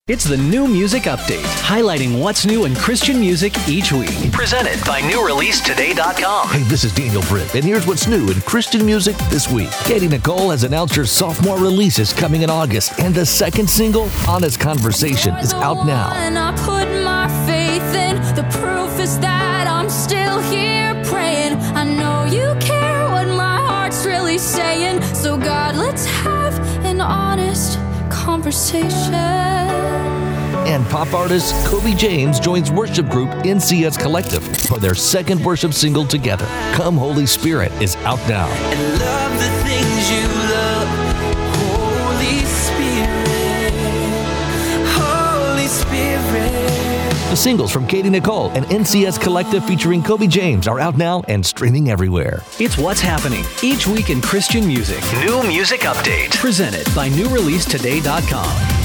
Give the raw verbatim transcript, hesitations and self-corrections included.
It's the New Music Update, highlighting what's new in Christian music each week. Presented by new release today dot com. Hey, this is Daniel Britt, and here's what's new in Christian music this week. Katie Nicole has announced her sophomore release is coming in August, and the second single, Honest Conversation, is out now. And I put my faith in, the proof is that I'm still here praying. I know you care what my heart's really saying, so God, let's have an honest conversation. And pop artist Kobe James joins worship group N C S Collective for their second worship single together. Come Holy Spirit is out now. And love the things you love, Holy Spirit, Holy Spirit. The singles from Katie Nicole and N C S Collective featuring Kobe James are out now and streaming everywhere. It's what's happening each week in Christian music. New Music Update. Presented by new release today dot com.